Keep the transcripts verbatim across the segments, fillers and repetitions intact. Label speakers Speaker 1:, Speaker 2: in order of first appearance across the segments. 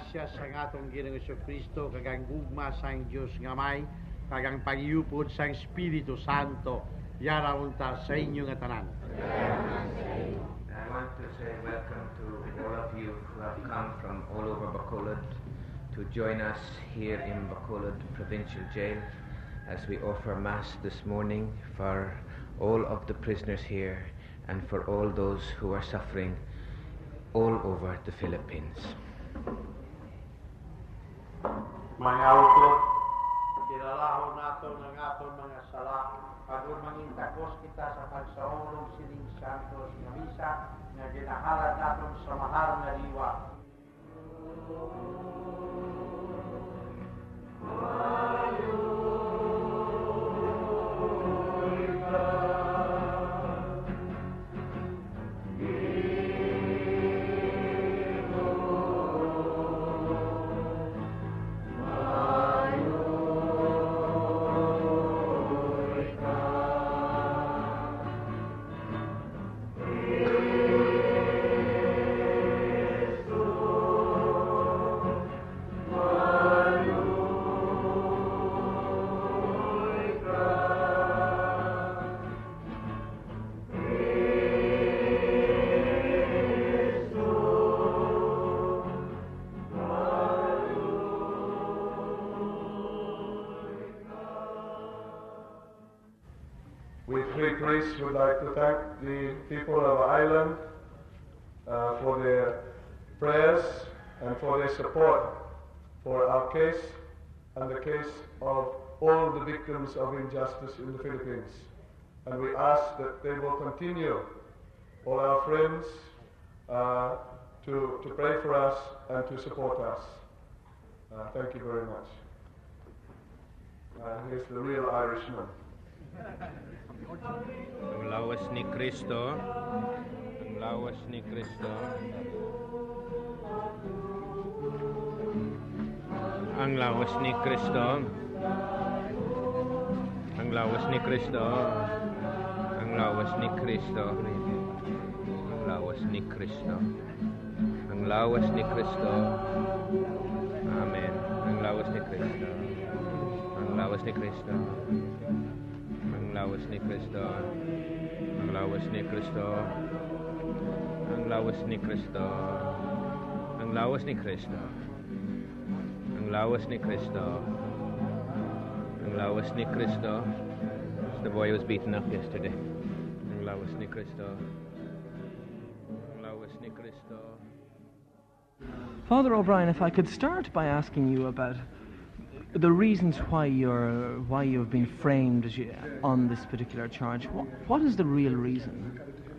Speaker 1: grasya sa atong Ginoong Jesucristo kagang gugma sang Dios nga may kagang pagiyupod sang Espiritu Santo yara unta sa inyo nga tanan.
Speaker 2: I want to say welcome to all of you who have come from all over Bacolod to join us here in Bacolod Provincial Jail as we offer Mass this morning for all of the prisoners here and for all those who are suffering all over the Philippines.
Speaker 1: Mga utot, kilalahon nato ng aton mga sala, agon mangintagos kita sa pagsaulong sining santos nga misa nga ginahalad naton sa mahal nga diwa.
Speaker 3: Priests would like to thank the people of our island uh, for their prayers and for their support for our case and the case of all the victims of injustice in the Philippines. And we ask that they will continue, all our friends, uh, to, to pray for us and to support us. Uh, thank you very much. Uh, here's the real Irishman.
Speaker 2: Ang lawas ni Kristo, ang lawas ni Kristo, ang lawas ni Kristo, ang lawas ni Kristo, ang lawas ni Kristo, ang lawas ni Kristo, ang lawas ni Kristo, Amen. Ang lawas ni Kristo, ang lawas ni Kristo. Ang lawas ni Kristo, ang lawas ni Kristo, ang lawas ni Kristo, ang lawas ni Kristo, ang lawas ni Kristo, ang lawas ni Kristo. The boy was beaten up yesterday. Ang lawas ni Kristo, ang lawas ni Kristo.
Speaker 4: Father O'Brien, if I could start by asking you about the reasons why you're why you've been framed as you, on this particular charge. What, what is the real reason?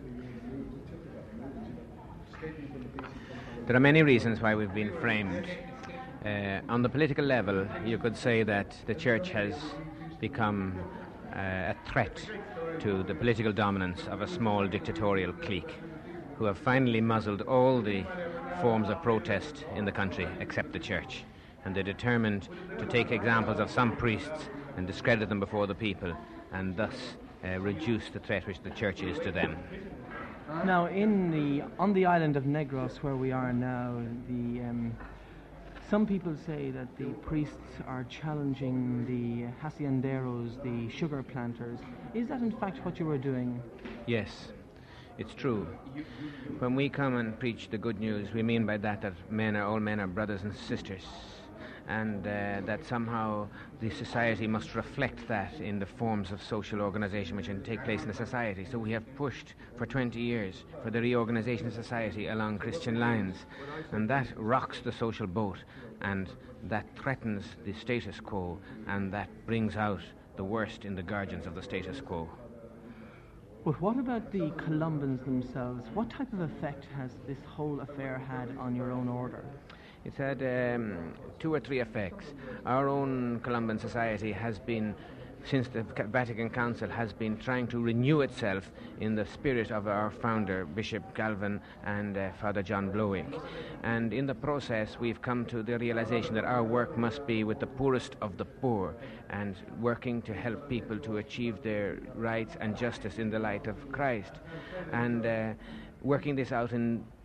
Speaker 2: There are many reasons why we've been framed. Uh, on the political level, you could say that the church has become uh, a threat to the political dominance of a small dictatorial clique who have finally muzzled all the forms of protest in the country except the church. And they're determined to take examples of some priests and discredit them before the people, and thus uh, reduce the threat which the church is to them.
Speaker 4: Now, in the on the island of Negros, where we are now, the um, some people say that the priests are challenging the hacienderos, the sugar planters. Is that in fact what you were doing?
Speaker 2: Yes, it's true. When we come and preach the good news, we mean by that that men are all men are brothers and sisters. And uh, that somehow the society must reflect that in the forms of social organisation which can take place in the society. So we have pushed for twenty years for the reorganisation of society along Christian lines, and that rocks the social boat, and that threatens the status quo, and that brings out the worst in the guardians of the status quo.
Speaker 4: But what about the Columbans themselves? What type of effect has this whole affair had on your own order?
Speaker 2: It's had um, two or three effects. Our own Columban society has been, since the Vatican Council, has been trying to renew itself in the spirit of our founder, Bishop Galvin and uh, Father John Blowick. And in the process, we've come to the realization that our work must be with the poorest of the poor, and working to help people to achieve their rights and justice in the light of Christ. And uh, working this out in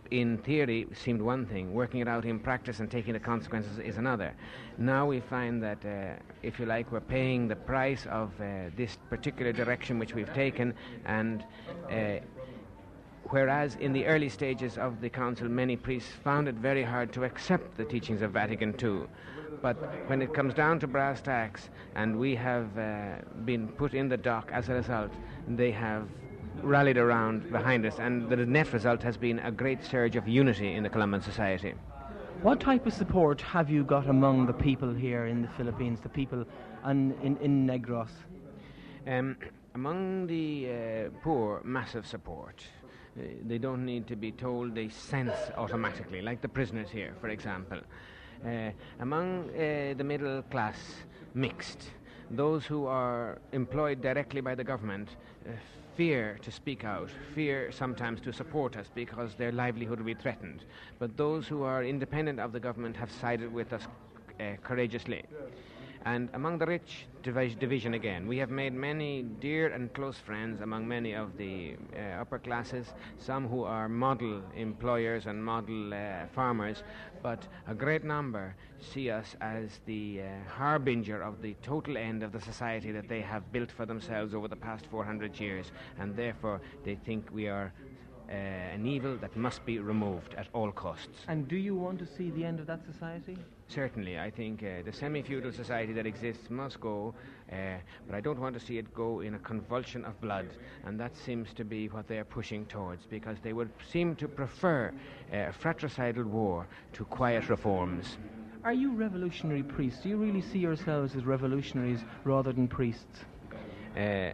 Speaker 2: in theory seemed one thing. Working it out in practice and taking the consequences is another. Now we find that, uh, if you like, we're paying the price of uh, this particular direction which we've taken, and uh, whereas in the early stages of the council many priests found it very hard to accept the teachings of Vatican Two. But when it comes down to brass tacks, and we have uh, been put in the dock as a result, they have rallied around behind us, and the net result has been a great surge of unity in the Columban Society.
Speaker 4: What type of support have you got among the people here in the Philippines, the people and in, in Negros?
Speaker 2: Um, among the uh, poor, massive support. Uh, they don't need to be told, they sense automatically, like the prisoners here, for example. Uh, among uh, the middle class, mixed. Those who are employed directly by the government uh, fear to speak out, fear sometimes to support us because their livelihood will be threatened. But those who are independent of the government have sided with us uh, courageously. And among the rich, divi- division again. We have made many dear and close friends among many of the uh, upper classes, some who are model employers and model uh, farmers, but a great number see us as the uh, harbinger of the total end of the society that they have built for themselves over the past four hundred years, and therefore they think we are uh, an evil that must be removed at all costs.
Speaker 4: And do you want to see the end of that society?
Speaker 2: Certainly, I think uh, the semi-feudal society that exists must go, uh, but I don't want to see it go in a convulsion of blood, and that seems to be what they are pushing towards, because they would seem to prefer uh, fratricidal war to quiet reforms.
Speaker 4: Are you revolutionary priests? Do you really see yourselves as revolutionaries rather than priests?
Speaker 2: Uh,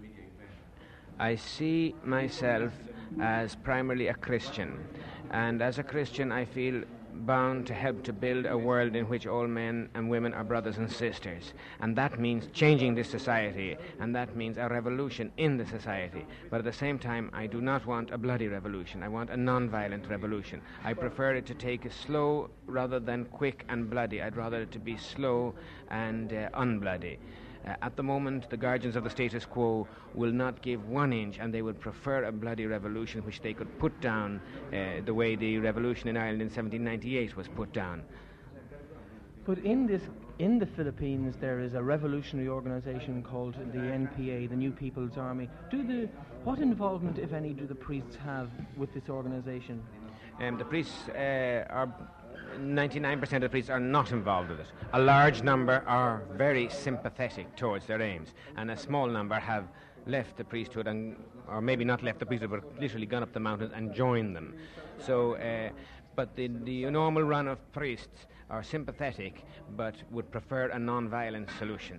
Speaker 2: I see myself as primarily a Christian, and as a Christian I feel bound to help to build a world in which all men and women are brothers and sisters, and that means changing this society, and that means a revolution in the society. But at the same time, I do not want a bloody revolution. I want a non-violent revolution. I prefer it to take a slow rather than quick and bloody. I'd rather it to be slow and uh, unbloody. Uh, at the moment, the guardians of the status quo will not give one inch, and they would prefer a bloody revolution which they could put down uh, the way the revolution in Ireland in seventeen ninety-eight was put down.
Speaker 4: But in this, in the Philippines, there is a revolutionary organisation called the N P A, the New People's Army. Do the what involvement, if any, do the priests have with this organisation?
Speaker 2: Um, the priests uh, are. ninety-nine percent of the priests are not involved with it. A large number are very sympathetic towards their aims, and a small number have left the priesthood, and, or maybe not left the priesthood, but literally gone up the mountains and joined them. So, uh, but the, the normal run of priests are sympathetic, but would prefer a non-violent solution.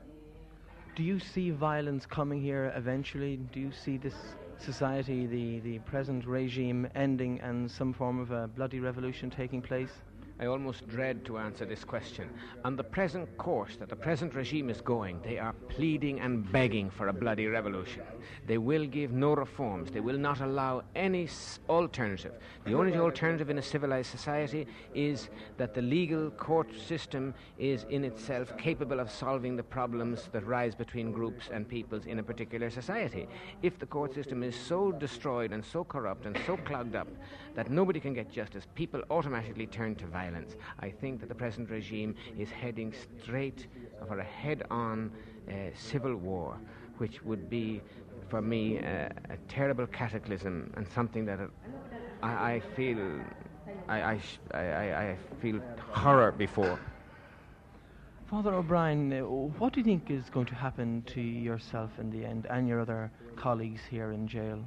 Speaker 4: Do you see violence coming here eventually? Do you see this society, the, the present regime ending and some form of a bloody revolution taking place?
Speaker 2: I almost dread to answer this question. On the present course that the present regime is going, they are pleading and begging for a bloody revolution. They will give no reforms. They will not allow any s- alternative. The only alternative in a civilized society is that the legal court system is in itself capable of solving the problems that rise between groups and peoples in a particular society. If the court system is so destroyed and so corrupt and so clogged up that nobody can get justice, people automatically turn to violence. I think that the present regime is heading straight for a head-on uh, civil war, which would be, for me, uh, a terrible cataclysm and something that uh, I, I feel I, I, sh- I, I feel horror before.
Speaker 4: Father O'Brien, uh, what do you think is going to happen to yourself in the end and your other colleagues here in jail?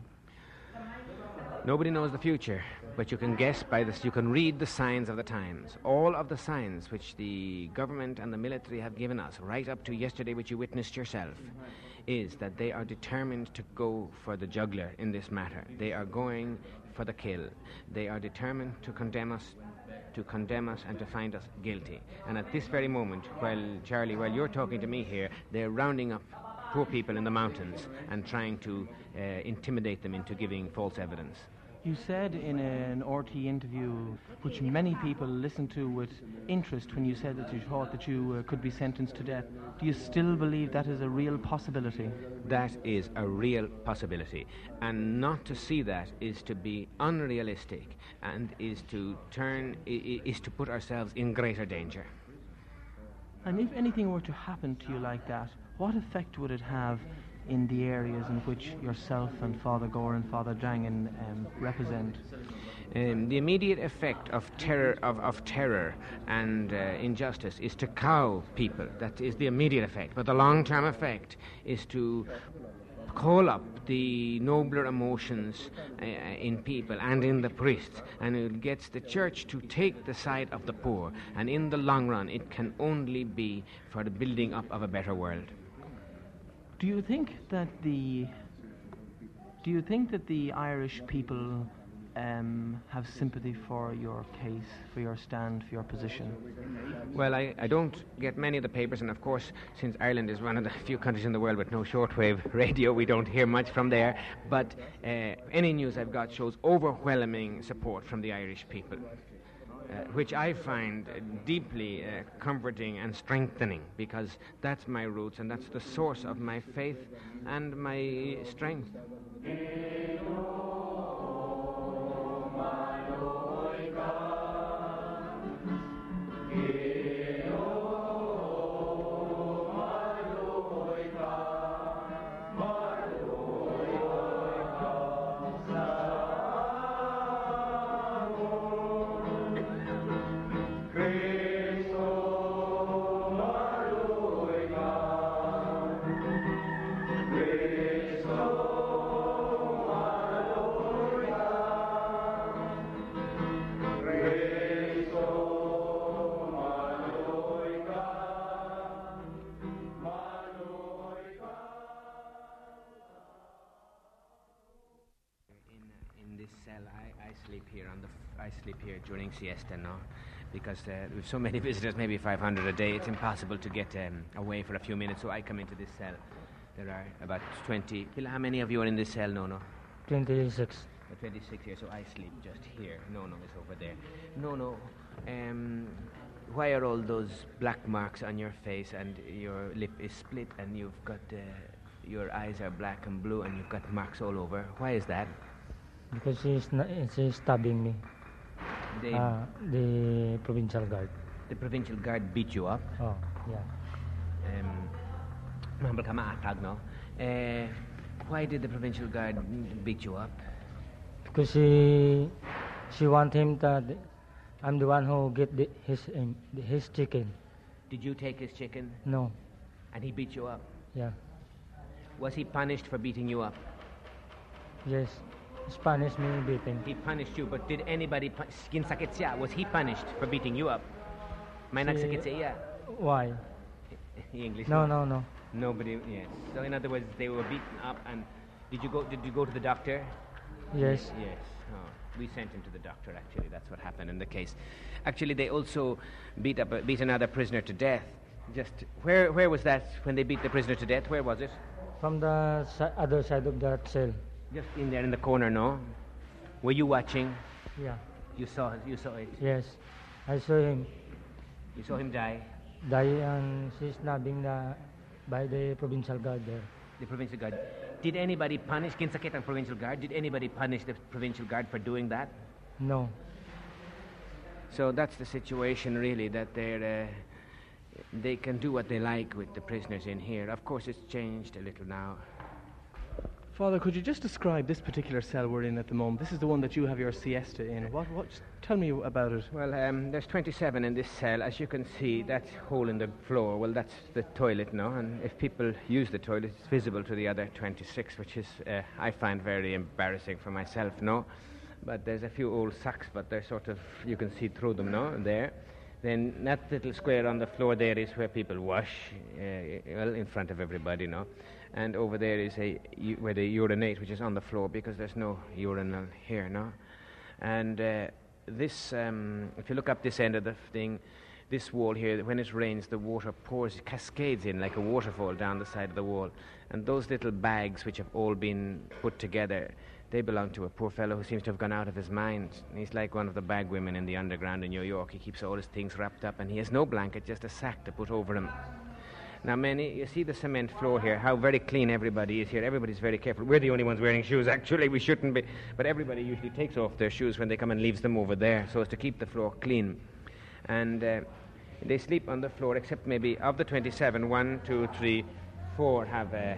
Speaker 2: Nobody knows the future, but you can guess by this, you can read the signs of the times. All of the signs which the government and the military have given us, right up to yesterday, which you witnessed yourself, is that they are determined to go for the jugular in this matter. They are going for the kill. They are determined to condemn us, to condemn us and to find us guilty. And at this very moment, while Charlie, while you're talking to me here, they're rounding up poor people in the mountains and trying to uh, intimidate them into giving false evidence.
Speaker 4: You said in an R T interview, which many people listened to with interest, when you said that you thought that you uh, could be sentenced to death. Do you still believe that is a real possibility?
Speaker 2: That is a real possibility. And not to see that is to be unrealistic and is to turn, i- is to put ourselves in greater danger.
Speaker 4: And if anything were to happen to you like that, what effect would it have in the areas in which yourself and Father Gore and Father Jangen um, represent?
Speaker 2: Um, the immediate effect of terror, of, of terror and uh, injustice is to cow people. That is the immediate effect. But the long-term effect is to call up the nobler emotions uh, in people and in the priests, and it gets the church to take the side of the poor. And in the long run, it can only be for the building up of a better world.
Speaker 4: Do you think that the do you think that the Irish people um, have sympathy for your case, for your stand, for your position?
Speaker 2: Well, I, I don't get many of the papers, and of course, since Ireland is one of the few countries in the world with no shortwave radio, we don't hear much from there. But uh, any news I've got shows overwhelming support from the Irish people. Uh, which I find uh, deeply uh, comforting and strengthening, because that's my roots and that's the source of my faith and my strength. I sleep here during siesta, no? Because uh, with so many visitors, maybe five hundred a day, it's impossible to get um, away for a few minutes, so I come into this cell. There are about twenty. How many of you are in this cell? No, no.
Speaker 5: twenty-six.
Speaker 2: Uh, twenty-six here, so I sleep just here. No, no, it's over there. No, no. Um, why are all those black marks on your face and your lip is split and you've got, uh, your eyes are black and blue and you've got marks all over? Why is that?
Speaker 5: Because she's, not, she's stabbing me.
Speaker 2: They,
Speaker 5: uh, the provincial guard.
Speaker 2: The provincial guard beat you up?
Speaker 5: Oh, yeah.
Speaker 2: Um, no? Uh, why did the provincial guard beat you up?
Speaker 5: Because she, she want him that I'm the one who get the, his um, his chicken.
Speaker 2: Did you take his chicken?
Speaker 5: No.
Speaker 2: And he beat you up?
Speaker 5: Yeah.
Speaker 2: Was he punished for beating you up?
Speaker 5: Yes. Spanish me beating.
Speaker 2: He punished you, but did anybody pu- skin sakit siya? Was he punished for beating you up? May nagsakit sa iya?
Speaker 5: Why?
Speaker 2: English.
Speaker 5: No, no, no.
Speaker 2: Nobody. Yes. So in other words, they were beaten up, and did you go? Did you go to the doctor?
Speaker 5: Yes.
Speaker 2: Yes. Oh, we sent him to the doctor. Actually, that's what happened in the case. Actually, they also beat up, a, beat another prisoner to death. Just where? Where was that when they beat the prisoner to death? Where was it?
Speaker 5: From the si- other side of that cell.
Speaker 2: Just in there in the corner, no? Were you watching?
Speaker 5: Yeah.
Speaker 2: You saw you saw it?
Speaker 5: Yes. I saw him.
Speaker 2: You saw him die?
Speaker 5: Die and she's stabbing the, by the provincial guard there.
Speaker 2: The provincial guard. Did anybody punish Kinsakit and provincial guard? Did anybody punish the provincial guard for doing that?
Speaker 5: No.
Speaker 2: So that's the situation really, that they're... Uh, they can do what they like with the prisoners in here. Of course, it's changed a little now.
Speaker 4: Father, could you just describe this particular cell we're in at the moment? This is the one that you have your siesta in. What? What? Tell me about it.
Speaker 2: Well, um, there's twenty-seven in this cell. As you can see, that hole in the floor, well, that's the toilet now. And if people use the toilet, it's visible to the other twenty-six, which is, uh, I find very embarrassing for myself, no? But there's a few old sacks, but they're sort of, you can see through them, no? There. Then that little square on the floor there is where people wash, uh, well, in front of everybody, no? And over there is a where they urinate, which is on the floor because there's no urinal here, no? And uh, this, um, if you look up this end of the thing, this wall here, when it rains, the water pours, cascades in like a waterfall down the side of the wall. And those little bags, which have all been put together, they belong to a poor fellow who seems to have gone out of his mind. He's like one of the bag women in the underground in New York. He keeps all his things wrapped up, and he has no blanket, just a sack to put over him. Now, many, you see the cement floor here, how very clean everybody is here. Everybody's very careful. We're the only ones wearing shoes. Actually, we shouldn't be. But everybody usually takes off their shoes when they come and leaves them over there so as to keep the floor clean. And uh, they sleep on the floor, except maybe of the twenty-seven, one, two, three, four have uh,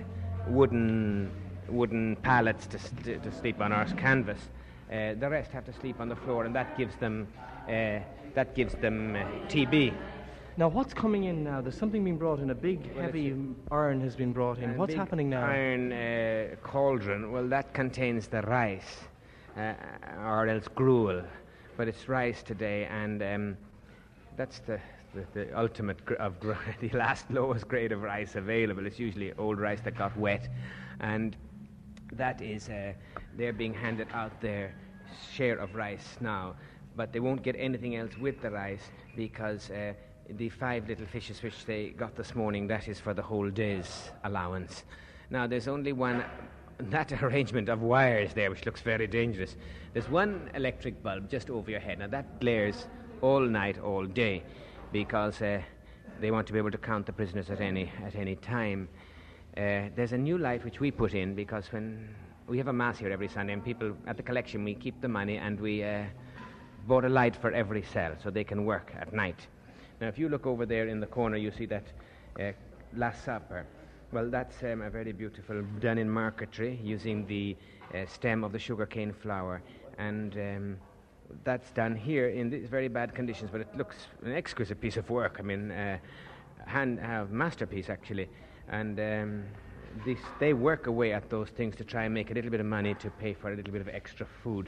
Speaker 2: wooden wooden pallets to, st- to sleep on, or canvas. Uh, the rest have to sleep on the floor, and that gives them uh, that gives them uh, T B.
Speaker 4: Now, what's coming in now? There's something being brought in. A big,
Speaker 2: Well,
Speaker 4: heavy
Speaker 2: it's
Speaker 4: iron has been brought in.
Speaker 2: A
Speaker 4: What's
Speaker 2: big
Speaker 4: happening now?
Speaker 2: Iron uh, cauldron. Well, that contains the rice, uh, or else gruel, but it's rice today, and um, that's the, the, the ultimate gr- of gr- the last lowest grade of rice available. It's usually old rice that got wet, and that is uh, they're being handed out their share of rice now, but they won't get anything else with the rice because. Uh, The five little fishes which they got this morning, that is for the whole day's allowance. Now, there's only one, that arrangement of wires there, which looks very dangerous. There's one electric bulb just over your head. Now, that glares all night, all day, because uh, they want to be able to count the prisoners at any at any time. Uh, there's a new light which we put in because when we have a mass here every Sunday, and people at the collection, we keep the money, and we uh, bought a light for every cell so they can work at night. Now, if you look over there in the corner, you see that uh, Last Supper. Well, that's um, a very beautiful, done in marquetry, using the uh, stem of the sugarcane flower. And um, that's done here in these very bad conditions, but it looks an exquisite piece of work. I mean, uh, hand, uh, masterpiece, actually. And um, this, they work away at those things to try and make a little bit of money to pay for a little bit of extra food.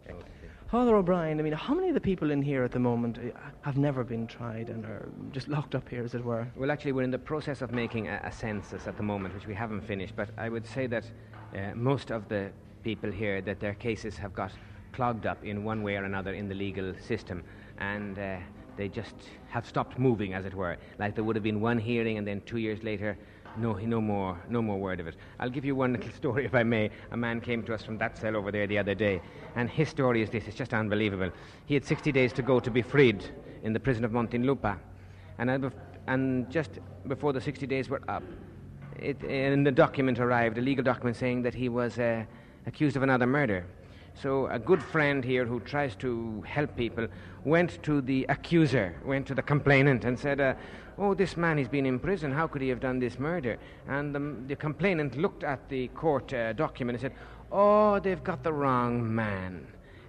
Speaker 4: Father O'Brien, I mean, how many of the people in here at the moment uh, have never been tried and are just locked up here, as it were?
Speaker 2: Well, actually, we're in the process of making a, a census at the moment, which we haven't finished, but I would say that uh, most of the people here, that their cases have got clogged up in one way or another in the legal system, and uh, they just have stopped moving, as it were. Like there would have been one hearing, and then two years later, no, no more, no more word of it. I'll give you one little story, if I may. A man came to us from that cell over there the other day, and his story is this. It's just unbelievable. He had sixty days to go to be freed in the prison of Muntinlupa, and, I bef- and just before the sixty days were up, it, and the document arrived, a legal document saying that he was uh, accused of another murder. So a good friend here who tries to help people went to the accuser, went to the complainant and said, uh, oh, this man, he's been in prison, how could he have done this murder? And the, the complainant looked at the court uh, document and said, oh, they've got the wrong man.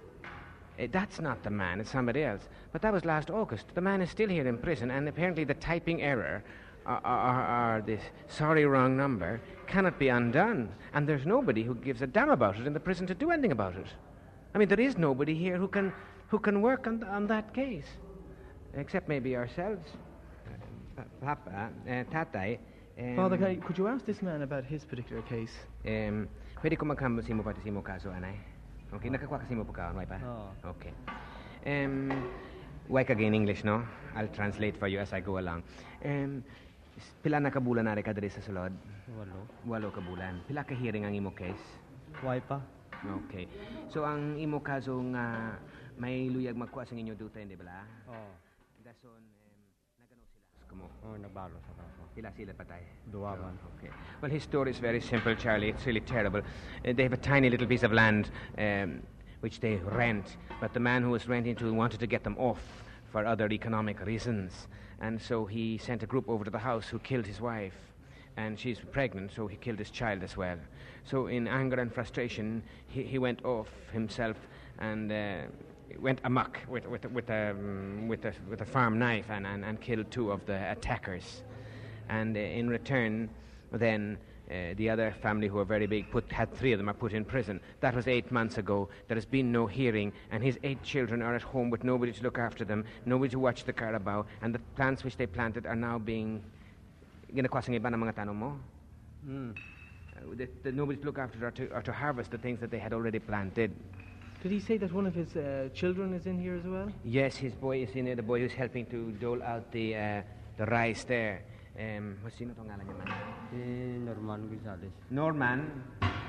Speaker 2: Uh, that's not the man, it's somebody else. But that was last August. The man is still here in prison, and apparently the typing error or, or, or this sorry wrong number cannot be undone, and there's nobody who gives a damn about it in the prison to do anything about it. I mean, there is nobody here who can who can work on on that case, except maybe ourselves. Uh, Papa, uh, Tatay. Um,
Speaker 4: Father, can I, could you ask this man about his particular case?
Speaker 2: Um, pwede ko magkambusin mo pati si mo kaso, anay? Okay, nakakuha kasi mo po ka, may pa?
Speaker 5: Oo.
Speaker 2: Okay. Um, why ka in English, no? I'll translate for you as I go along. Um, pila na kabulan na rin ka diri sa sulod?
Speaker 5: Walo.
Speaker 2: Walo kabulan. Pila ka hearing ang imo case?
Speaker 5: Why pa?
Speaker 2: Okay. So ang imo kaso nga may luyag magkuha sa inyo duta, hindi ba?
Speaker 5: Oo.
Speaker 2: Dason, um, nagano sila? Kumo.
Speaker 5: Oo, nagbalo sa kaso.
Speaker 2: Pila sila patay?
Speaker 5: Dua man.
Speaker 2: Okay. Well, his story is very simple, Charlie. It's really terrible. Uh, they have a tiny little piece of land um, which they rent, but the man who was renting to wanted to get them off for other economic reasons. And so he sent a group over to the house who killed his wife. And she's pregnant, so he killed his child as well. So in anger and frustration, he, he went off himself and uh, went amok with with with a um, with a with a farm knife and, and, and killed two of the attackers. And uh, in return, then uh, the other family, who are very big, put had three of them are put in prison. That was eight months ago. There has been no hearing, and his eight children are at home with nobody to look after them, nobody to watch the Carabao, and the plants which they planted are now being ginakuha sa iba ng mga tanong mo. Mm. Uh, the, the, nobody to look after or to, or to harvest the things that they had already planted.
Speaker 4: Did he say that one of his uh, children is in here as well?
Speaker 2: Yes, his boy is in there. The boy who's helping to dole out the uh, the rice there. Um, sino tong ngalan niya man?
Speaker 5: Si Norman Gonzales.
Speaker 2: Norman.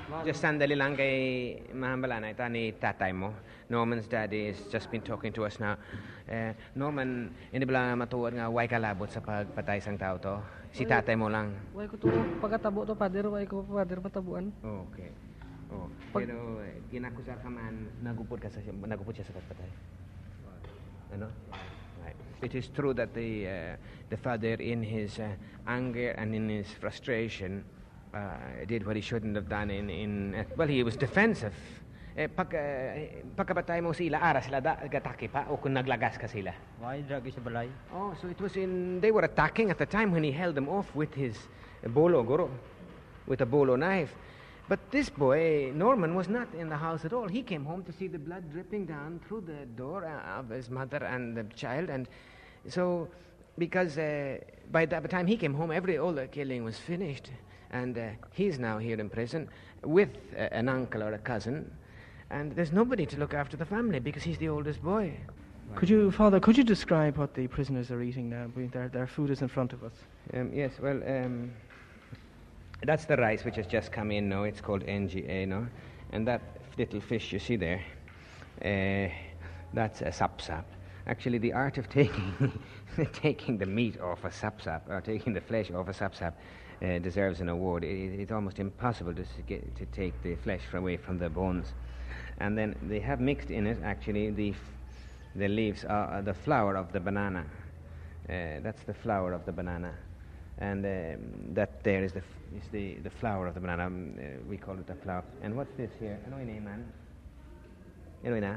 Speaker 2: Just sandali lang kay Mahambalana, ito ni tatay mo. Norman's daddy has just been talking to us now. Eh, Norman, hindi ba lang matuwad nga way kalabot sa pagpatay sang tao to? Si tatay mo lang.
Speaker 6: Way ko to pagkatabo to father, way ko father patabuan.
Speaker 2: Okay. Oh,
Speaker 6: Pag-
Speaker 2: pero eh, ginakusa ka man, nagupod ka sa nagupod siya sa pagpatay. Ano? Right. It is true that the uh, the father, in his uh, anger and in his frustration, uh, did what he shouldn't have done. In in uh, well, he was defensive. Eh, pag uh, pagkapatay mo sila, ara sila da gatake pa o kung naglagas ka sila.
Speaker 5: Why drag sa balay?
Speaker 2: Oh, so it was in they were attacking at the time when he held them off with his uh, bolo goro, with a bolo knife. But this boy, Norman, was not in the house at all. He came home to see the blood dripping down through the door uh, of his mother and the child. And so, because uh, by the time he came home, every all the killing was finished. And uh, he's now here in prison with uh, an uncle or a cousin. And there's nobody to look after the family because he's the oldest boy.
Speaker 4: Could you, Father, could you describe what the prisoners are eating now? We- Their, their food is in front of us.
Speaker 2: Um, yes, well, um, that's the rice which has just come in now. It's called N G A now. And that little fish you see there, uh, that's a sapsap. Actually, the art of taking taking the meat off a sapsap, or taking the flesh off a sapsap, uh, deserves an award. It, it's almost impossible to, s- get, to take the flesh away from the bones. And then they have mixed in it, actually, the, f- the leaves, are, are the flower of the banana. Uh, that's the flower of the banana. And um, that there is the f- is the, the flower of the banana. Um, uh, we call it the flower. And what's this here? Ano yun, eh, man? Ano yun, ah?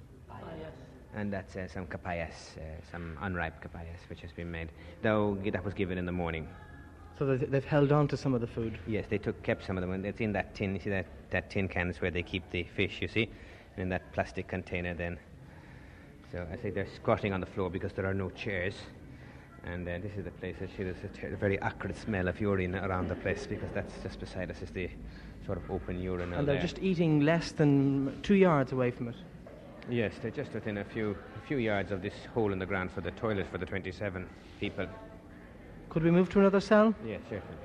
Speaker 2: And that's uh, some capayas, uh, some unripe capayas, which has been made. Though that was given in the morning.
Speaker 4: So that they've held on to some of the food.
Speaker 2: Yes, they took kept some of them. And it's in that tin. You see that, that tin can is where they keep the fish, you see? And in that plastic container then. So I say they're squatting on the floor because there are no chairs. And uh, this is the place that she, there's a, ter- a very acrid smell of urine around the place because that's just beside us is the sort of open urinal
Speaker 4: And they're
Speaker 2: there.
Speaker 4: just eating less than two yards away from it.
Speaker 2: Yes, they're just within a few a few yards of this hole in the ground for the toilet for the twenty-seven people.
Speaker 4: Could we move to another cell?
Speaker 2: Yes, certainly.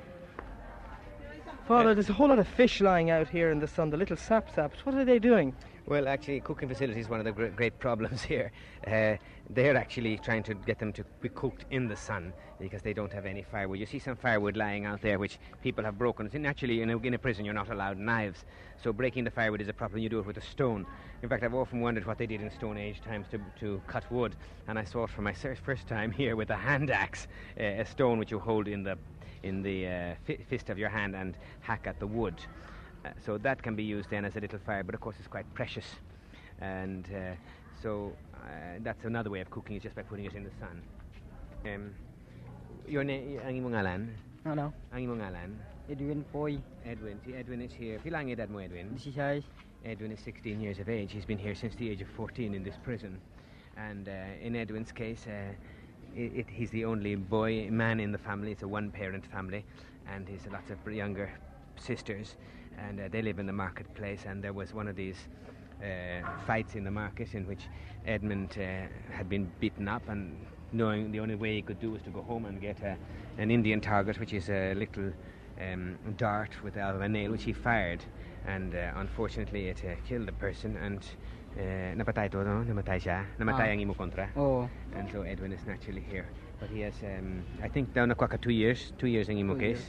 Speaker 4: Father, there's a whole lot of fish lying out here in the sun, the little sap saps. What are they doing?
Speaker 2: Well, actually, cooking facilities is one of the great, great problems here. Uh, they're actually trying to get them to be cooked in the sun because they don't have any firewood. You see some firewood lying out there which people have broken. And actually, in a, in a prison, you're not allowed knives. So breaking the firewood is a problem. You do it with a stone. In fact, I've often wondered what they did in Stone Age times to, to cut wood. And I saw it for my fir- first time here with a hand axe, uh, a stone which you hold in the in the uh, fi- fist of your hand and hack at the wood. Uh, so that can be used then as a little fire, but of course it's quite precious. And uh, so uh, that's another way of cooking, is just by putting it in the sun. Um, your name, ang imong ngalan?
Speaker 6: Ano?
Speaker 2: Ang imong ngalan?
Speaker 6: Edwin Poy,
Speaker 2: Edwin. Si Edwin is here. Pilang edad mo, Edwin?
Speaker 6: sixteen.
Speaker 2: Edwin is sixteen years of age. He's been here since the age of fourteen in this prison. And uh, in Edwin's case, uh, it, it, he's the only boy, man in the family. It's a one-parent family. And he's lots of younger sisters. And uh, they live in the marketplace. And there was one of these uh, fights in the market in which Edmund uh, had been beaten up. And knowing the only way he could do was to go home and get a, an Indian target, which is a little um, dart with a a nail, which he fired. And uh, unfortunately, it uh, killed the person. And uh, napatay to, no? Namatay siya. Namatay
Speaker 6: Ah.
Speaker 2: ang imo kontra.
Speaker 6: Oo.
Speaker 2: And so Edwin is naturally here. But he has, um, I think, down nakuha ka two years. Two years ang imo
Speaker 6: Two
Speaker 2: case.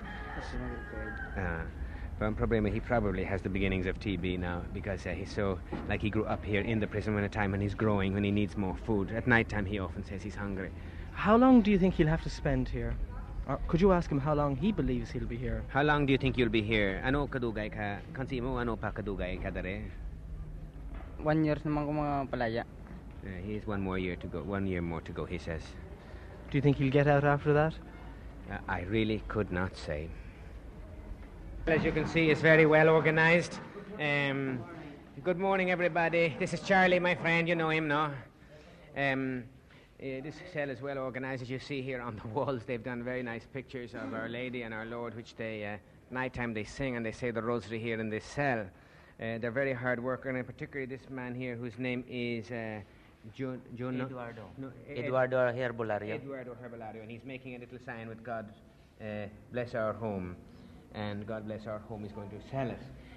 Speaker 2: Uh, but problema, he probably has the beginnings of T B now because uh, he's so, like he grew up here in the prison when a time when he's growing, when he needs more food. At night time, he often says he's hungry.
Speaker 4: How long do you think he'll have to spend here? Or could you ask him how long he believes he'll be here?
Speaker 2: How long do you think you'll be here? Ano kadugay ka? Kansi mo, ano pa kadugay ka dere?
Speaker 6: One year naman ko mga palaya.
Speaker 2: Uh, he has one more year to go. One year more to go, he says.
Speaker 4: Do you think he'll get out after that?
Speaker 2: Uh, I really could not say. As you can see, it's very well organized. Um, good morning, everybody. This is Charlie, my friend. You know him, no? Um, uh, this cell is well organized. As you see here on the walls, they've done very nice pictures of Our Lady and Our Lord, which they, uh, nighttime they sing and they say the rosary here in this cell. Uh, they're very hard worker, and particularly this man here, whose name is uh, John, John,
Speaker 5: Eduardo.
Speaker 2: No, Ed-
Speaker 5: Eduardo Herbolario.
Speaker 2: Eduardo Herbolario, and he's making a little sign with God, uh, bless our home, and God bless our home is going to sell it.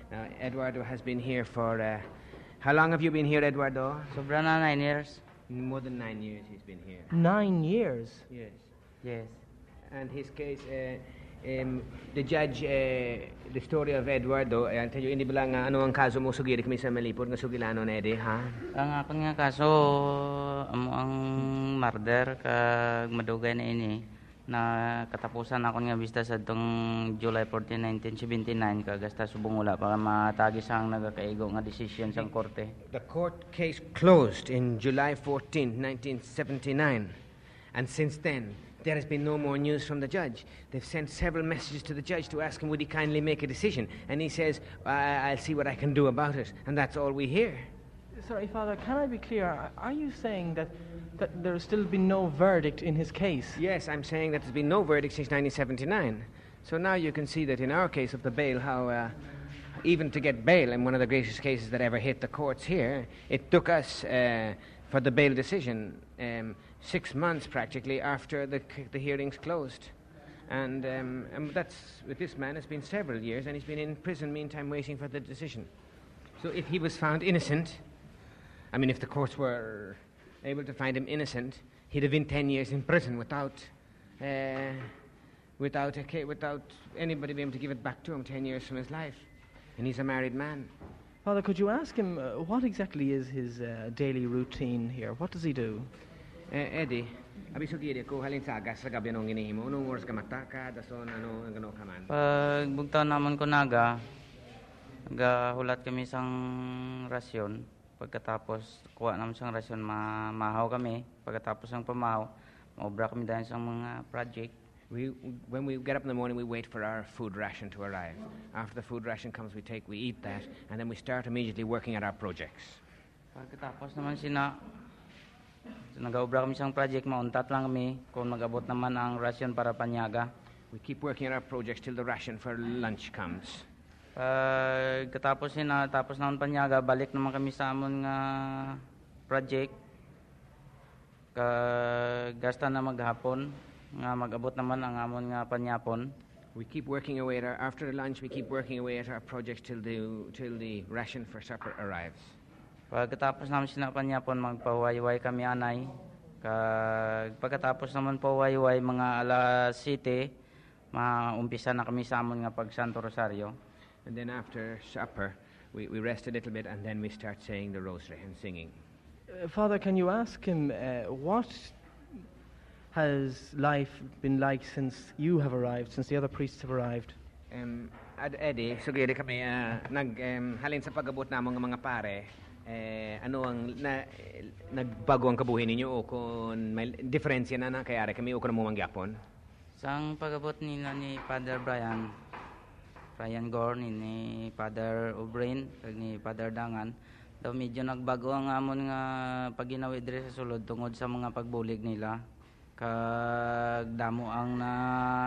Speaker 2: Now, Eduardo has been here for... Uh, how long have you been here, Eduardo?
Speaker 7: Sobra na nine years.
Speaker 2: More than nine years he's been here.
Speaker 4: Nine years?
Speaker 2: Yes.
Speaker 7: Yes.
Speaker 2: And his case, uh, um, the judge, uh, the story of Eduardo, uh, I'll tell you, hindi ba lang uh, ano ang kaso mo sugiri kami sa Malipod nga sugilano na edi, ha?
Speaker 7: Ang akong nga kaso, amo ang murder kag madugay na ini na katapusan ako nga bista sa tong July fourteenth, nineteen seventy-nine kag hasta subong wala pa matagi sang nagakaigo nga decision sang korte.
Speaker 2: The court case closed in July fourteenth, nineteen seventy-nine. And since then, there has been no more news from the judge. They've sent several messages to the judge to ask him would he kindly make a decision. And he says, I- I'll see what I can do about it. And that's all we hear.
Speaker 4: Sorry, Father, can I be clear? Are you saying that, that there's still been no verdict in his case?
Speaker 2: Yes, I'm saying that there's been no verdict since nineteen seventy-nine. So now you can see that in our case of the bail, how uh, even to get bail in one of the greatest cases that ever hit the courts here, it took us uh, for the bail decision um, six months practically after the, the hearings closed. And, um, and that's, with this man, it's been several years, and he's been in prison meantime waiting for the decision. So if he was found innocent, I mean, if the courts were able to find him innocent, he'd have been ten years in prison without, uh, without, a ca- without anybody being able to give it back to him ten years from his life. And he's a married man.
Speaker 4: Father, could you ask him uh, what exactly is his uh, daily routine here? What does he do?
Speaker 2: Uh, Eddie, abi sugiri ko halin sa agas sa gabi nung ginihimo. Unong oras ka mataka, dason ano ang gano ka man.
Speaker 7: Pag bugtaw naman ko naga, nagahulat kami sang rasyon. Pagkatapos kuha naman sang rasyon, ma mahaw kami. Pagkatapos ang pamahaw, maobra kami dahil sa mga project.
Speaker 2: We, when we get up in the morning, we wait for our food ration to arrive. After the food ration comes, we take, we eat that, and then we start immediately working at our projects.
Speaker 7: Pagkatapos naman sina, nagaobra kami sang project, mauntat lang kami kung mag-abot naman ang rasyon para panyaga.
Speaker 2: We keep working at our projects till the ration for lunch comes.
Speaker 7: Pagkatapos sina, tapos naman panyaga, balik naman kami sa amon nga project. Kagasta na maghapon, nga mag-abot naman ang amon nga panyapon.
Speaker 2: We keep working away at our, after lunch, we keep working away at our projects till the, till the ration for supper arrives.
Speaker 7: Pagkatapos naman sina panyapon, magpawayway kami anay. Kag, pagkatapos naman pawayway, mga alas siyete, maumpisa na kami sa amon nga pag Santo Rosario.
Speaker 2: And then after supper, we, we rest a little bit, and then we start saying the rosary and singing.
Speaker 4: Uh, Father, can you ask him uh, what has life been like since you have arrived, since the other priests have arrived?
Speaker 2: Um, Ad Eddie, sugiri kami uh, nag um, halin sa pag-abot namong mga pare. Eh, ano ang na, eh, nagbago ang kabuhi ninyo o kung may diferensya na na kaya kami o kung mo mangyapon?
Speaker 7: Sang pag-abot nila ni Father Brian, Brian Gore, ni, ni Father O'Brien, kag ni Father Dangan, daw medyo nagbago ang amon nga paginawi dire sa sulod tungod sa mga pagbulig nila. Kag damo ang na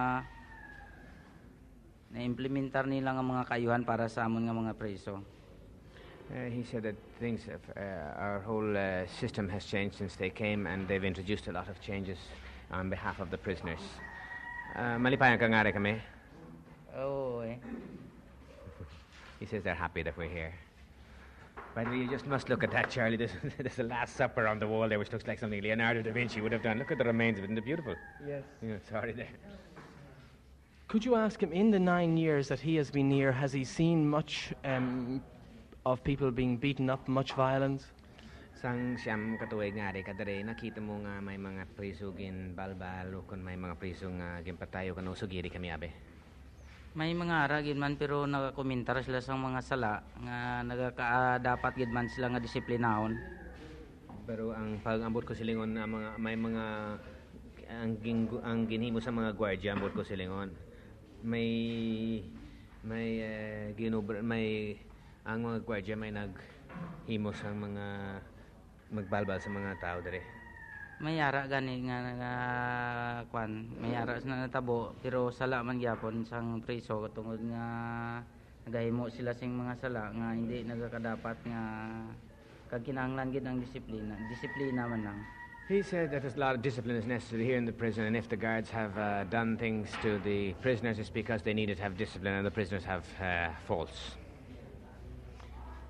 Speaker 7: na-implementar nila nga mga kayuhan para sa amon nga mga preso.
Speaker 2: Uh, he said that things, have, uh, our whole uh, system has changed since they came, and they've introduced a lot of changes on behalf of the prisoners. Uh, malipayan ka nga rin kami?
Speaker 7: Oo eh.
Speaker 2: He says they're happy that we're here. By the way, you just must look at that, Charlie. There's, there's the Last Supper on the wall there, which looks like something Leonardo da Vinci would have done. Look at the remains of it. Isn't it beautiful?
Speaker 4: Yes.
Speaker 2: Yeah, sorry there.
Speaker 4: Could you ask him, in the nine years that he has been here, has he seen much um, of people being beaten up, much violence?
Speaker 2: Sang siyam katuig nga rin kadare, nakita mo nga may mga priso gin balbal o kung may mga priso nga ginpatayo kano sugiri kami abe.
Speaker 7: May mga ara gid man pero nagakomentar sila sa mga sala nga nagaka dapat gid man sila nga disiplinahon.
Speaker 2: Pero ang pag-ambot ko silingon ang mga may mga ang gin, ang ginhimo sa mga gwardiya ambot ko silingon. May may uh, ginubra may ang mga gwardiya may naghimo sa mga magbalbal sa mga tao dire.
Speaker 7: May ara gani nga nga kwan, may ara na natabo pero sala man gyapon sang preso tungod nga nagahimo sila sing mga sala nga hindi nagakadapat nga kag kinahanglan gid ang disiplina. Disiplina man lang.
Speaker 2: He said that a lot of discipline is necessary here in the prison, and if the guards have uh, done things to the prisoners, it's because they needed to have discipline, and the prisoners have uh, faults.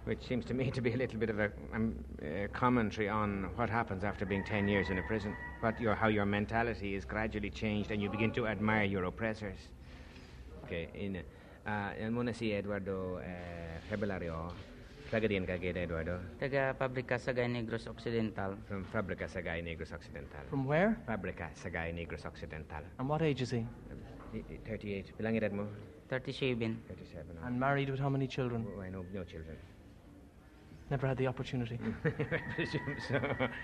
Speaker 2: which seems to me to be a little bit of a, um, a commentary on what happens after being ten years in a prison, what your, how your mentality is gradually changed and you begin to admire your oppressors. Okay, in uh, muna si Eduardo uh, Hebelario, taga din ka kay Eduardo?
Speaker 7: Taga Pabrika Sagay Negros Occidental.
Speaker 2: From Fabrica Sagay Negros Occidental.
Speaker 4: From where?
Speaker 2: Fabrica Sagay Negros Occidental.
Speaker 4: And what age is he?
Speaker 2: thirty-eight. Bilang edad mo?
Speaker 7: thirty-seven.
Speaker 2: thirty-seven. Oh.
Speaker 4: And married with how many children?
Speaker 2: Oh, I know no children.
Speaker 4: Never had the opportunity.
Speaker 2: I presume so.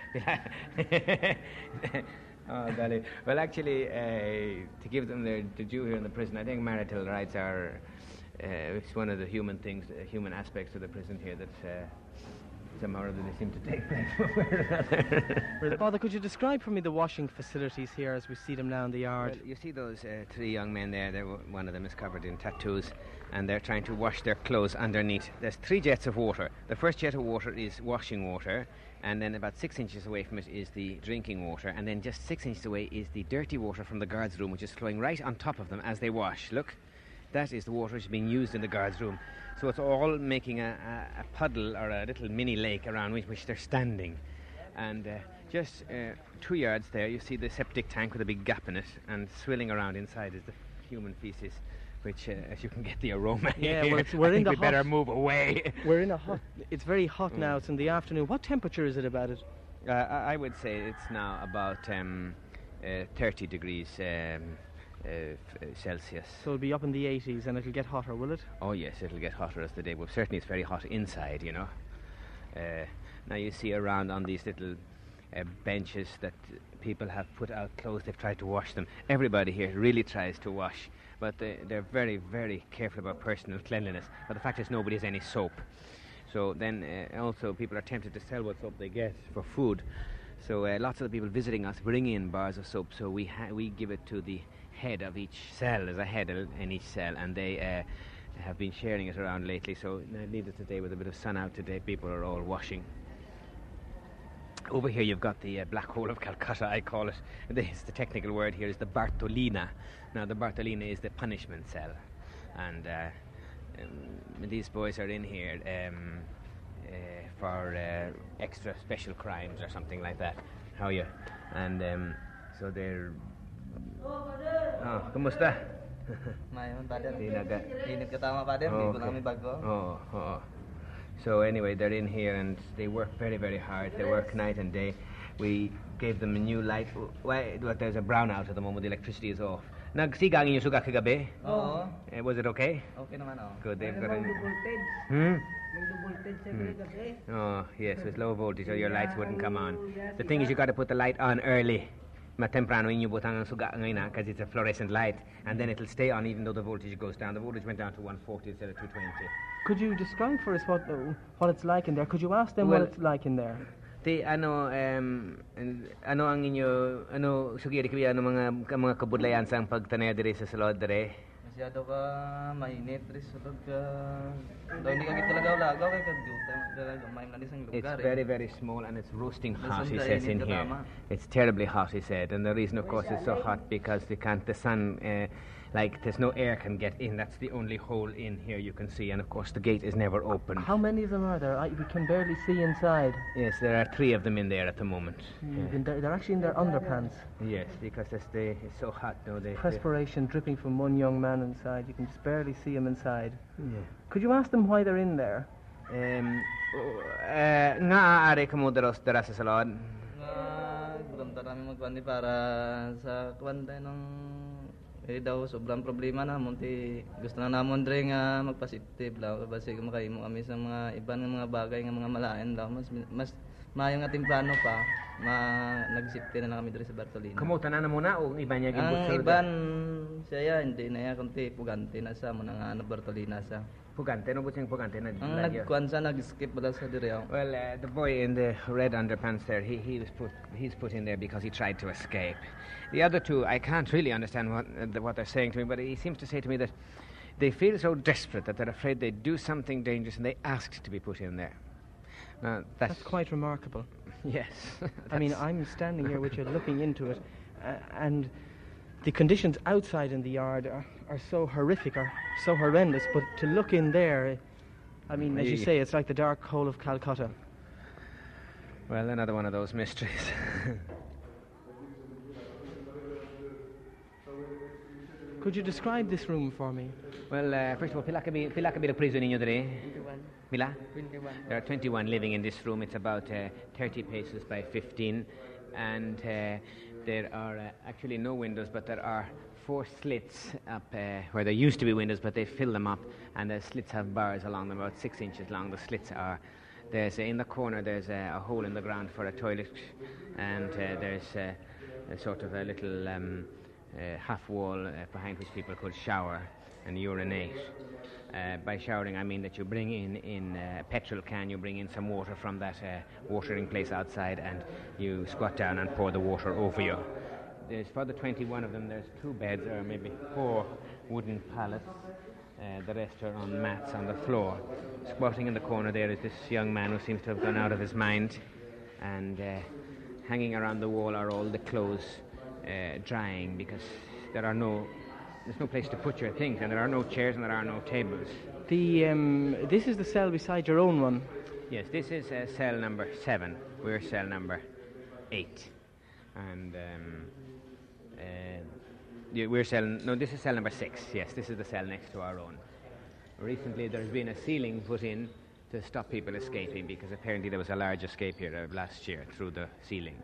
Speaker 2: Oh, golly. Well, actually, uh, to give them their the due here in the prison, I think marital rights are uh, it's one of the human things, uh, human aspects of the prison here that uh, somehow or other they seem to take place one way or another.
Speaker 4: Father, could you describe for me the washing facilities here as we see them now in the yard?
Speaker 2: Well, you see those uh, three young men there. They're, one of them is covered in tattoos, and they're trying to wash their clothes underneath. There's three jets of water. The first jet of water is washing water, and then about six inches away from it is the drinking water, and then just six inches away is the dirty water from the guards' room, which is flowing right on top of them as they wash. Look, that is the water which is being used in the guards' room. So it's all making a, a, a puddle or a little mini lake around which, which they're standing. And uh, just uh, two yards there, you see the septic tank with a big gap in it, and swilling around inside is the human feces, which, uh, as you can get the aroma
Speaker 4: Yeah,
Speaker 2: here,
Speaker 4: well, it's, we're
Speaker 2: I
Speaker 4: in
Speaker 2: think
Speaker 4: the
Speaker 2: we
Speaker 4: hot,
Speaker 2: better move away.
Speaker 4: We're in a hot. It's very hot now. It's in the afternoon. What temperature is it about it?
Speaker 2: Uh, I I would say it's now about um, uh, thirty degrees um, uh, f- Celsius.
Speaker 4: So it'll be up in the eighties, and it'll get hotter, will it?
Speaker 2: Oh yes, it'll get hotter as the day. Well, certainly it's very hot inside, you know. Uh, now you see around on these little uh, benches that people have put out clothes. They've tried to wash them. Everybody here really tries to wash, but they, they're very, very careful about personal cleanliness. But the fact is nobody has any soap. So then uh, also people are tempted to sell what soap they get for food. So uh, lots of the people visiting us bring in bars of soap. So we ha- we give it to the head of each cell. There's a head in each cell, and they uh, have been sharing it around lately. So uh, needless to say, with a bit of sun out today, people are all washing. Over here you've got the uh, black hole of Calcutta, I call it. This, the technical word here is the Bartolina. Now the Bartolina is the punishment cell, and uh, um, these boys are in here um, uh, for uh, extra special crimes or something like that. How are you? And um, so they're... Oh, kumusta?
Speaker 8: Mayon, Father.
Speaker 2: Di naga.
Speaker 8: Init ka tama, Father.
Speaker 2: Oh,
Speaker 8: Minggo lang kami bago.
Speaker 2: Oh, oh. So anyway, they're in here and they work very, very hard. They work night and day. We gave them a new light. Why? Well, there's a brownout at the moment. The electricity is off. Nagsiga ang inyong suga kagabi?
Speaker 8: Oo.
Speaker 2: Eh, was it okay?
Speaker 8: Okay naman, oh.
Speaker 2: Good. They've got a...
Speaker 9: voltage.
Speaker 2: Hmm?
Speaker 9: Low voltage sa
Speaker 2: Hmm.
Speaker 9: kasi.
Speaker 2: Oh, yes, with low voltage, so your lights wouldn't come on. The thing is, you got to put the light on early. Matemprano inyo butang ang suga ngayon because it's a fluorescent light, and then it'll stay on even though the voltage goes down. The voltage went down to one forty instead of two twenty.
Speaker 4: Could you describe for us what uh, what it's like in there? Could you ask them
Speaker 2: Well,
Speaker 4: what it's like in there?
Speaker 2: Ti ano um and- ano ang inyo ano sugiri kabi ano mga ka- mga kabudlayan sang pagtanay diri sa sulod diri?
Speaker 8: Masyado ka mainit, Tris. Sutod ka... Daw hindi ka kita lagaw-lagaw kay kadjuta. Gamay na isang
Speaker 2: It's
Speaker 8: lugar,
Speaker 2: very,
Speaker 8: eh.
Speaker 2: very small and it's roasting hot, he
Speaker 8: Listen,
Speaker 2: says in
Speaker 8: init ka
Speaker 2: here.
Speaker 8: tama.
Speaker 2: It's terribly hot, he said. And the reason, of course, it's so hot because they can't, the sun, uh, like, there's no air can get in. That's the only hole in here you can see. And, of course, the gate is never open.
Speaker 4: How many of them are there? I, we can barely see inside.
Speaker 2: Yes, there are three of them in there at the moment.
Speaker 4: You can- They're, they're actually in their underpants.
Speaker 2: Yes, because it's, the, it's so hot now. They, they,
Speaker 4: Perspiration dripping from one young man inside. You can just barely see him inside.
Speaker 2: yeah.
Speaker 4: Could you ask them why they're in there?
Speaker 2: Um, uh, nga aari ka mo daros dara sa salod?
Speaker 8: Nga, buramta namin magkwandi para sa kwanda ng... Eh daw, sobrang problema na. Munti, gusto na namon dre nga magpositive lang. Kasi makaimo kami sa mga ibang mga bagay nga mga malain lang. Mas, mas mayong ating plano pa, ma, nagsipte na lang kami dre sa Bartolina.
Speaker 2: Kamuta na na muna o iba niya
Speaker 8: Ang
Speaker 2: gibutsod?
Speaker 8: iban siya, hindi na yan, kundi pugante na sa mga nga na Bartolina sa.
Speaker 2: Pugante, no butsing pugante na
Speaker 8: Ang
Speaker 2: lagyo?
Speaker 8: nagkuhan sa, nag-skip bala sa direo.
Speaker 2: Well, uh, the boy in the red underpants there, he, he was put he's put in there because he tried to escape. The other two, I can't really understand what uh, the, what they're saying to me, but he seems to say to me that they feel so desperate that they're afraid they do something dangerous and they asked to be put in there. Now, that's,
Speaker 4: That's quite remarkable.
Speaker 2: yes.
Speaker 4: I mean,
Speaker 2: that's-
Speaker 4: I'm standing here with you looking into it, uh, and the conditions outside in the yard are, are so horrific, are so horrendous, but to look in there, uh, I mean, as you
Speaker 2: Ye-
Speaker 4: say, it's like the dark hole of Calcutta.
Speaker 2: Well, another one of those mysteries.
Speaker 4: Could you describe this room for me?
Speaker 2: Well, uh, first of all, pila ka bi- pila ka bi preso ninyo dire? Mila? There are twenty-one living in this room. It's about uh, thirty paces by fifteen, and uh, there are uh, actually no windows, but there are four slits up uh, where there used to be windows, but they fill them up, and the slits have bars along them, about six inches long. The slits are. There's uh, in the corner. There's uh, a hole in the ground for a toilet, and uh, there's uh, a sort of a little um, uh, half wall uh, behind which people could shower and urinate. Uh, by showering, I mean that you bring in in uh, a petrol can, you bring in some water from that uh, watering place outside, and you squat down and pour the water over you. There's for the twenty-one of them, there's two beds, or maybe four wooden pallets. Uh, the rest are on mats on the floor. Squatting in the corner there is this young man who seems to have gone out of his mind, and uh, hanging around the wall are all the clothes uh, drying, because there are no there's no place to put your things, and there are no chairs and there are no tables.
Speaker 4: The um, this is the cell beside your own one.
Speaker 2: Yes, this is uh, cell number seven. We're cell number eight, and um, uh, yeah, we're cell. No, this is cell number six. Yes, this is the cell next to our own. Recently, there's been a ceiling put in to stop people escaping, because apparently there was a large escape here uh, last year through the ceiling.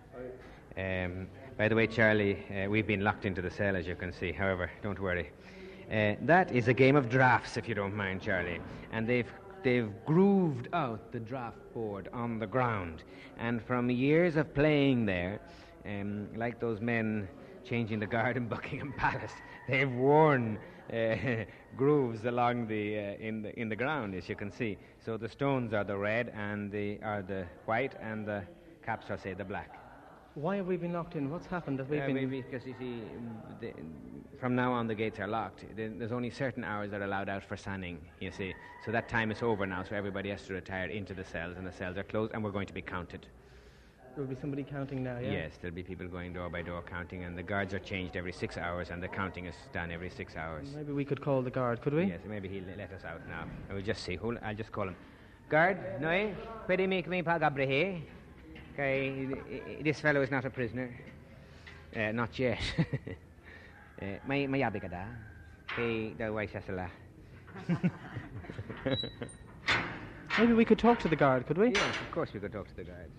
Speaker 2: Um, by the way, Charlie, uh, we've been locked into the cell, as you can see. However, don't worry. Uh, that is a game of drafts, if you don't mind, Charlie. And they've they've grooved out the draft board on the ground. And from years of playing there, um, like those men changing the guard in Buckingham Palace, they've worn uh, grooves along the uh, in the in the ground, as you can see. So the stones are the red, and the are the white, and the caps are, say, the black.
Speaker 4: Why have we been locked in? What's happened? Have we
Speaker 2: Uh,
Speaker 4: been?
Speaker 2: maybe because you see, the, from now on the gates are locked. There- There's only certain hours that are allowed out for sunning. You see, so that time is over now. So everybody has to retire into the cells, and the cells are closed, and we're going to be counted.
Speaker 4: There will be somebody counting now. Yeah.
Speaker 2: Yes, there'll be people going door by door counting, and the guards are changed every six hours, and the counting is done every six hours.
Speaker 4: Maybe we could call the guard, could we?
Speaker 2: Yes, maybe he'll let us out now. And we'll just see. Who'll, I'll just call him. Guard, Noe, pwede mi kami pag-abrehe? Kay, this fellow is not a prisoner. Uh, not yet. uh, may mayabi ka da? Kay daway siya sila.
Speaker 4: Maybe we could talk to the guard, could we?
Speaker 2: Yes, of course we could talk to the guards.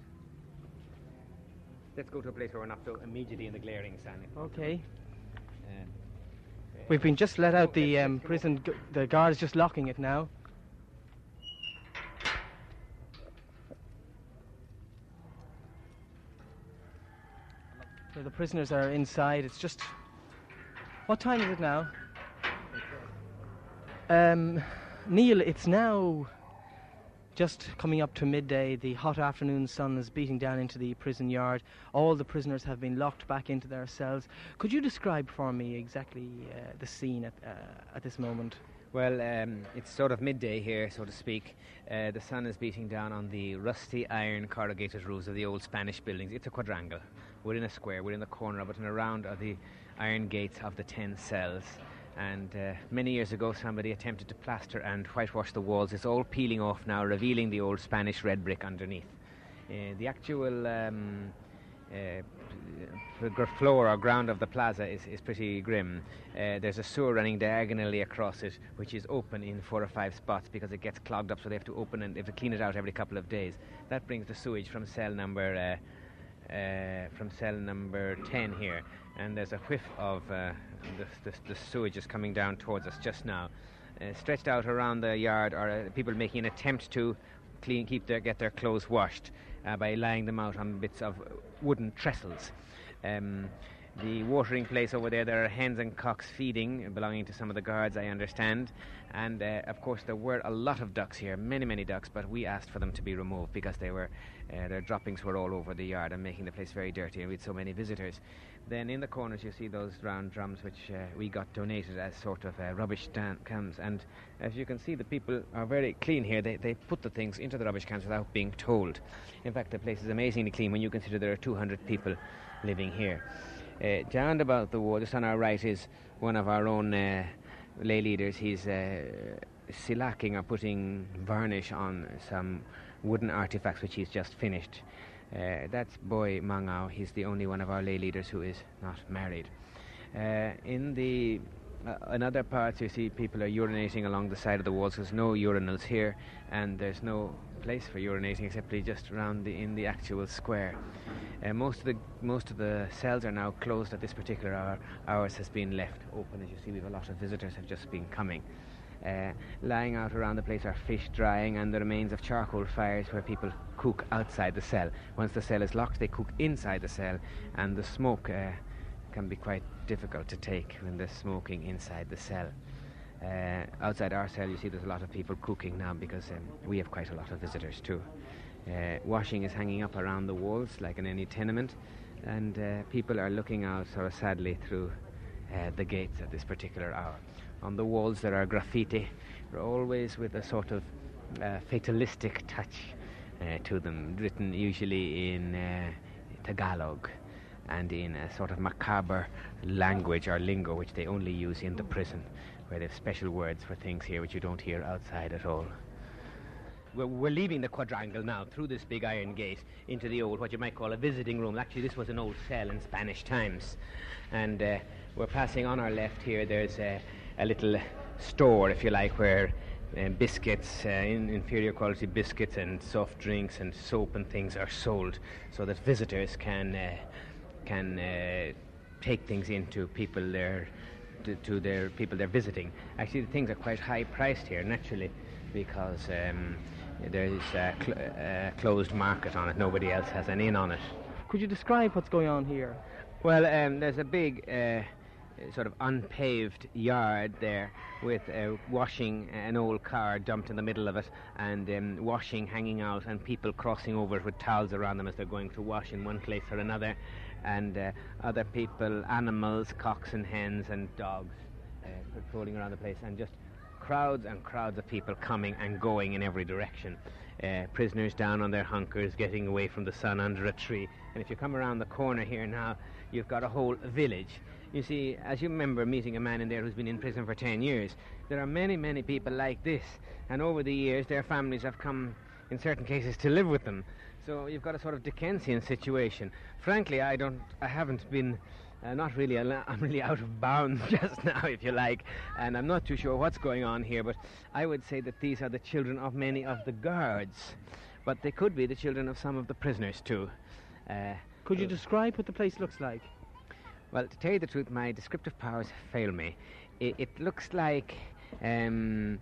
Speaker 2: Let's go to a place where we're not so immediately in the glaring sun.
Speaker 4: Okay.
Speaker 2: Um,
Speaker 4: We've been just let out the um, prison. Gu- the guard is just locking it now. So the prisoners are inside. It's just. What time is it now? Um, Neil, it's now just coming up to midday. The hot afternoon sun is beating down into the prison yard. All the prisoners have been locked back into their cells. Could you describe for me exactly uh, the scene at, uh, at this moment?
Speaker 2: Well, um, it's sort of midday here, so to speak. Uh, the sun is beating down on the rusty iron corrugated roofs of the old Spanish buildings. It's a quadrangle. We're in a square, we're in the corner of it, and around are the iron gates of the ten cells. And uh, many years ago, somebody attempted to plaster and whitewash the walls. It's all peeling off now, revealing the old Spanish red brick underneath. Uh, the actual um, uh, the gr- floor or ground of the plaza is, is pretty grim. Uh, there's a sewer running diagonally across it, which is open in four or five spots because it gets clogged up, so they have to open and they have to clean it out every couple of days. That brings the sewage from cell number uh, uh, from cell number ten here, and there's a whiff of uh, the, the, the sewage is coming down towards us just now. Uh, stretched out around the yard are uh, people making an attempt to clean, keep their get their clothes washed uh, by laying them out on bits of wooden trestles. Um, the watering place over there, there are hens and cocks feeding, belonging to some of the guards, I understand. And, uh, of course, there were a lot of ducks here, many, many ducks, but we asked for them to be removed because they were, uh, their droppings were all over the yard and making the place very dirty, and we had so many visitors. Then in the corners you see those round drums which uh, we got donated as sort of uh, rubbish dan- cans. And as you can see, the people are very clean here. They, they put the things into the rubbish cans without being told. In fact, the place is amazingly clean when you consider there are two hundred people living here. Uh, down about the wall, just on our right, is one of our own uh, lay leaders. He's uh, silacking or putting varnish on some wooden artifacts which he's just finished. Uh, that's Boy Mangao. He's the only one of our lay leaders who is not married. Uh, in the uh, in other parts, you see people are urinating along the side of the walls. There's no urinals here, and there's no place for urinating except just around the in the actual square. Uh, most of the most of the cells are now closed at this particular hour. Ours has been left open. As you see, we have a lot of visitors have just been coming. Uh, lying out around the place are fish drying and the remains of charcoal fires where people cook outside the cell. Once the cell is locked, they cook inside the cell, and the smoke uh, can be quite difficult to take when they're smoking inside the cell. Uh, outside our cell, you see there's a lot of people cooking now because um, we have quite a lot of visitors too. Uh, washing is hanging up around the walls like in any tenement, and uh, people are looking out sort of sadly through uh, the gates at this particular hour. On the walls there are graffiti, always with a sort of uh, fatalistic touch uh, to them, written usually in uh, Tagalog and in a sort of macabre language or lingo which they only use in the prison, where they have special words for things here which you don't hear outside at all. We're, we're leaving the quadrangle now through this big iron gate into the old, what you might call a visiting room. Actually, this was an old cell in Spanish times. And uh, we're passing on our left here. There's a, a little store, if you like, where uh, biscuits, uh, in inferior quality biscuits and soft drinks and soap and things are sold, so that visitors can uh, can uh, take things into people they're to, to their people they're visiting. Actually, the things are quite high priced here, naturally, because um, there's a cl- uh, closed market on it. Nobody else has an in on it.
Speaker 4: Could you describe what's going on here?
Speaker 2: Well, um, there's a big uh, sort of unpaved yard there with uh, washing, an old car dumped in the middle of it, and um, washing hanging out, and people crossing over it with towels around them as they're going to wash in one place or another, and uh, other people, animals, cocks and hens and dogs uh, patrolling around the place, and just crowds and crowds of people coming and going in every direction. Uh, prisoners down on their hunkers, getting away from the sun under a tree. And if you come around the corner here now, you've got a whole village. You see, as you remember meeting a man in there who's been in prison for ten years, there are many, many people like this. And over the years, their families have come, in certain cases, to live with them. So you've got a sort of Dickensian situation. Frankly, I don't, I haven't been, uh, not really, al- I'm really out of bounds just now, if you like, and I'm not too sure what's going on here, but I would say that these are the children of many of the guards, but they could be the children of some of the prisoners too. Uh,
Speaker 4: Could you describe what the place looks like?
Speaker 2: Well, to tell you the truth, my descriptive powers fail me. It, it looks like... Um,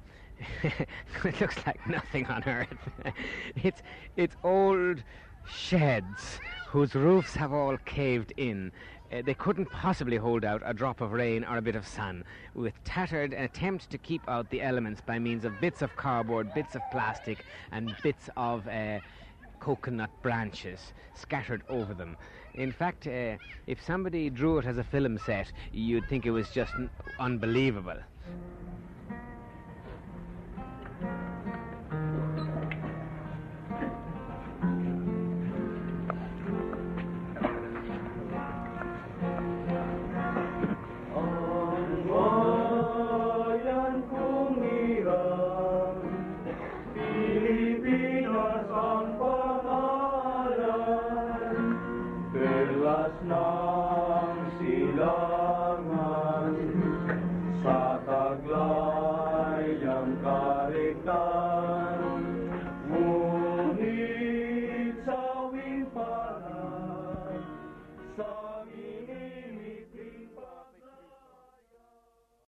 Speaker 2: it looks like nothing on earth. it's it's old sheds whose roofs have all caved in. Uh, they couldn't possibly hold out a drop of rain or a bit of sun, with tattered attempts to keep out the elements by means of bits of cardboard, bits of plastic, and bits of uh, coconut branches scattered over them. In fact, uh, if somebody drew it as a film set, you'd think it was just n- unbelievable.
Speaker 9: Sanging